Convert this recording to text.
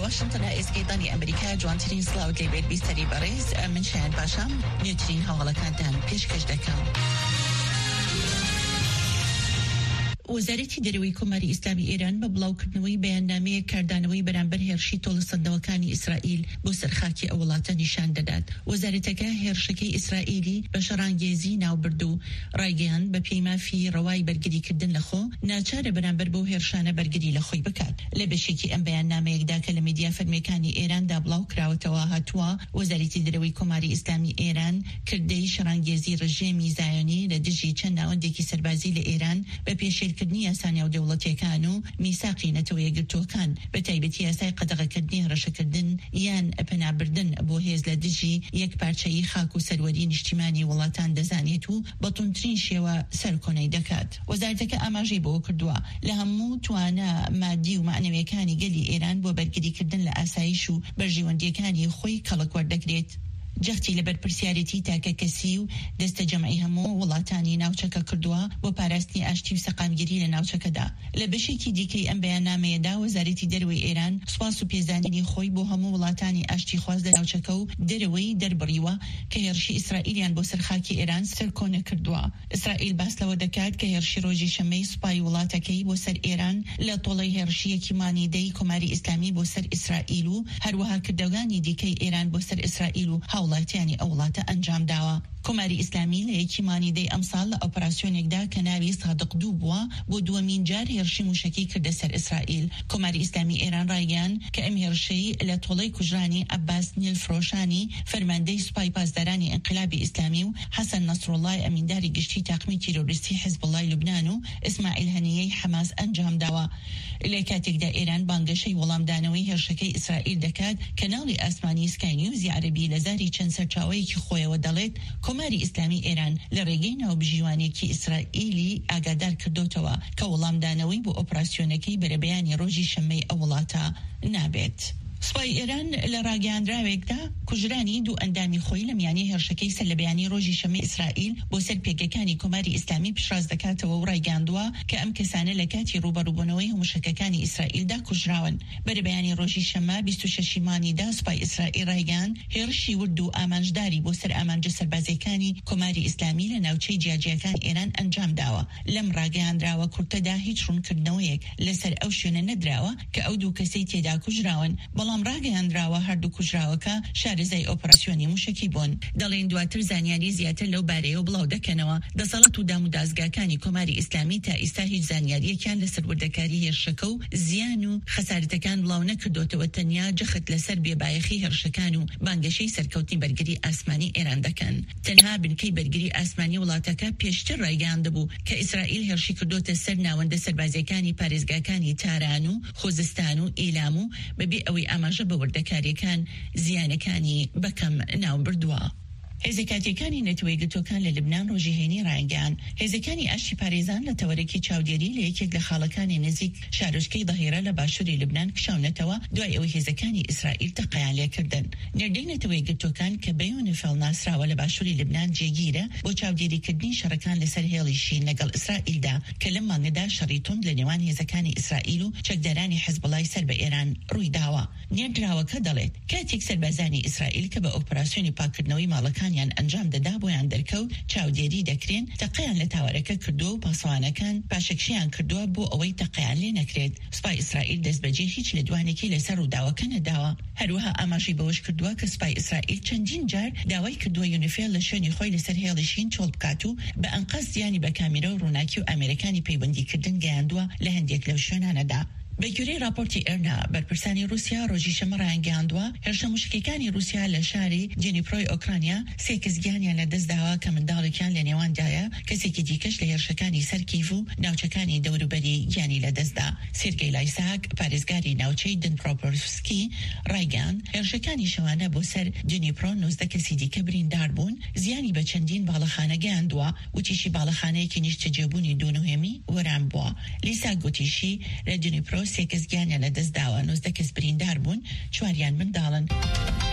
واشنطن اسكيطاني أمريكا جوانترين سلاوت ليبيت بيستري باريس من شان باشام نيوترين هوالا كانتان پیشکش دکم. وزارتی دەرەوەی کۆماری ئیسلامی ئێران بە بڵاوکردنەوەی بەیاننامەیە کاردانەوەی بەرامبەر هێرشی تۆڵەسەندەوەکانی ئیسرائیل بۆ سەرخاکی ئەو وڵاتە نیشان دەدات. وەزارەتەکە هێرشەکەی ئیسرائیلی بە شەڕانگێزی ناوبرد و ڕایگەیاند بە پێی مافی ڕەوای بەرگریکردن لەخۆ ناچارە بەرامبەر بەو هێرشانە بەرگری لە خۆی بکات. لە بەشێکی ئەم بەیاننامەیەکدا کە لە میدیا فەرمیەکانی ئێراندا بڵاو کراوەتەوە هاتووە، وەزارەتی دەرەوەی کۆماری ئیسلامی ئێران کردەی شەڕانگێزی ڕژێمی زایۆنی لە دژی چەند ناوەندێکی سەربازی لە ئێران بە پێشێلکردنی یاسانیا و دەوڵەتیەکان و میساقی نەتەوە یەکگرتووەکان بە تایبەتی یاسای قەدەغەکردنی هەڕەشەکردن یان پەنابردن بۆ هێز لە دژی یەک پارچەیی خاک و سەروەری نیشتیمانی وڵاتان دەزانێت و بە توندترین شێوە سەرکۆنەی دەکات. وەزارەتەکە ئاماژەی بۆ کردووە لە هەموو توانە مادی و معنەویەکانی گەلی ئێران بۆ بەرگریکردن لە ئاسایش و بەرژەوەندیەکانی خۆی کەڵکوەردەگرێت. جەختی لەبەر پرسیارەتی تاکە کەسی و دەستە جەمعی هەموو وڵاتانی ناوچەکە کردووە بۆ پاراستنی ئاشتی و سەقامگیری لە ناوچەکەدا. لە بەشێکی دیکەی ئەم بەیاننامەیەدا وەزارەتی دەرەوەی ئێران سوپاس و پێزانینی خۆی بۆ هەموو وڵاتانی ئاشتی خواز لە ناوچەکە و دەرەوەی دەربڕیوە کە هێرشی ئیسرائیلیان بۆ سەرخاکی ئێران سەرکۆنە کردووە. ئیسرائیل باس لەوە دەکات کە هێرشی ڕۆژی شەمەی سوپای وڵاتەکەی بۆ سەر ئێران لە تۆڵەی هێرشیەکی مانیدەی کۆماری ئیسلامی بۆ سەر ئیسرائیل و هەروەها کردەوەکانی دیکەی ئێران بۆ سەر ئیسرائیل و هاوڵاتیانی ئەو وڵاتە ئەنجام داوە. کۆماری ئیسلامی لە یەکی مانیدەی ئەمساڵ لە ئۆپراسیۆنێکدا کە ناوی سادق دوو بووە بۆ دووەمین جار هێرشی موشەکی کردە سەر ئیسرائیل. کۆماری ئیسلامی ئێران ڕایگەیاند کە ئەم هێرشەی لە تۆڵەی کوژرانی عەباس نیلفرۆشانی فەرماندەی سوپای پاسدارانی ئینقلابی ئیسلامی و حەسەن نەسڕوڵڵای ئەمینداری گشتی تاقمی تیرۆریستی حیزبوڵای لوبنان و ئیسماعیل هەنیەی حەماس ئەنجام داوە. لە کاتێکدا ئێران بانگەشەی وەڵامدانەوەی هێرشەکەی ئیسرائیل دەکات، کەناڵی ئاسمانی سکای نیوزی عەرەبی لە زاری چەند سەرچاوەیەکی خۆیەوە دەڵێت کۆماری ئیسلامی ئێران لە ڕێگەی ناوبژیوانێکی ئیسرائیلی ئاگادار کردوتەوە کە وەڵامدانەوەی بۆ ئۆپراسیۆنەکەی بەرەبەیانی ڕۆژی شەمەی ئەو وڵاتە نابێت. سوپای ئێران لە ڕاگەیاندراوێکدا کوژرانی دوو ئەندامی خۆی لە میانی هێرشەکەی سەر لە بەیانی ڕۆژی شەمەی ئیسرائیل بۆ سەر پێگەکانی کۆماری ئیسلامی پیشڕاست دەکاتەوە و ڕایگەاندووە کە ئەم کەسانە لە کاتی ڕوبەڕووبوونەوەی هەمووشەکەکانی ئیسرائیلدا کوژراون. بەرەبەیانی ڕۆژی شەمە 26 مانیدا سوپای ئیسرائیل ڕایگەاند هێرشی ورد و ئامانجداری بۆ سەر ئامانجە سەربازەکانی کۆماری ئیسلامی لە ناوچەی جیاجیەکان ئێران ئەنجام داوە. لەم ڕاگەیاندراوە کورتەدا هیچ ڕوونکردنەوەیەک لەسەر ئەو شوێنە نەدراوە کە ئەو دوو کەسەی تێدا کوژراون، بەڵام ڕاگەیاندراوە هەردوو کوژراوەکە شارەزای ئۆپراسیۆنی موشکی بوون. دەڵێن دواتر زانیاری زیاتر لەو بارەیەوە بڵاو دەکەنەوە. دەسەڵات و دام و دازگاکانی کۆماری ئیسلامی تا ئێستا هیچ زانیاریەکیان لەسەر وردەکاری هێرشەکە و زیان و خەسارەتەکان بڵاو نەکردوتەوە، تەنیا جەخت لەسەر بێبایەخی هێرشەکان و بانگەشەی سەرکەوتنی بەرگری ئاسمانی ئێران دەکەن. تەنها بنکەی بەرگری ئاسمانی وڵاتەکە پێشتر ڕایگەاندەبوو کە ئیسرائیل هێرشی کردوتە سەر ناوەندە سەربازیەکانی پارێزگاکانی تاران و خۆزستان و ئیلام و بەبێ ئەوەی ئاماژە بە وردەکاریەکان زیانەکانی بەکەم ناوبردووە. هێزەکاتیەکانی نەتەوەی گرتوەکان لە لبنان ڕۆژی هێنی ڕایگەیاند هێزەکانی ئاشتی پارێزان لە تەوەرەکی چاودێری لە یەکێک لە خاڵەکانی نزیک شارۆچکەی دەهێرە لە باشووری لبنان کشاونەتەوە دوای ئەوەی هێزەکانی ئیسرائیل تەقەیان لێکردن. نێردەی نەتەوەی گرتوەکان کە بە یونیفیل ناسراوە لە باشووری لبنان جێگیرە بۆ چاودێریکردنی شەڕەکان لەسەر هێڵی شین لەگەڵ ئیسرائیلدا کە لەم مانگەدا شەڕی توند لە نێوان هێزەکانی ئیسرائیل و چەکدارانی حیزبوڵای سەر بە ئێران ڕووی داوە. نێردراوەکە دەڵێت کاتێک سەربازانی ئیسرائیل کە بە ئۆپراسیۆنی پاکردنەوەی ماڵەکانیان ئەنجام دەدا بۆیان دەرکەوت چاودێری دەکرێن، تەقەیان لە تاوەرەکە کردووە و پاسەوانەکان پاشەکشیان کردووە بۆ ئەوەی تەقەیان لێ نەکرێت. سوپای ئیسرائیل دەستبەجێ هیچ لێدوانێکی لەسەر ڕووداوەکە نەداوە. هەروەها ئاماژەی بەوەش کردووە کە سوپای ئیسرائیل چەندین جار داوای کردووە یونیفیل لە شوێنی خۆی لەسەر هێڵی شین چۆڵ بکات و بە ئەنقەس زیانی بە کامیرە و ڕووناکی و ئامێرەکانی پەیوەندیکردن گەیاندووە لە هەندێک لەو شوێنانەدا. بەگوێرەی راپۆرتی ئێرنا بەرپرسانی رووسیا ڕۆژی شەمە ڕایانگەاندووە هێرشە موشکەکانی رووسیا لە شاری جنیپرۆی ئۆکرانیا سێ کەس گیانیان لە دەستداوە کە منداڵێکیان لە نێواندایە، کەسێکی دیکەش لە هێرشەکانی سەر کیڤ و ناوچەکانی دەوروبەری گیانی لە دەستدا. سێرگەی لایساک پارێزگاری ناوچەی دنپرۆپۆڤسکی ڕایگەاند هێرشەکانی شەوانە بۆ سەر جنیپرۆ 19 کەسی دیکە بریندار بوون، زیانی بە چەندین باڵەخانە گەیاندووە. وتیشی باڵەخانەیەکی نیشتەجێبوونی دوونوهێمی وەران بووە. لیسا گوتیشی لە جنیپرۆ سێ کەس گیانیان لە دەستداوە، 19 کەس بریندار بوون، 4 منداڵن.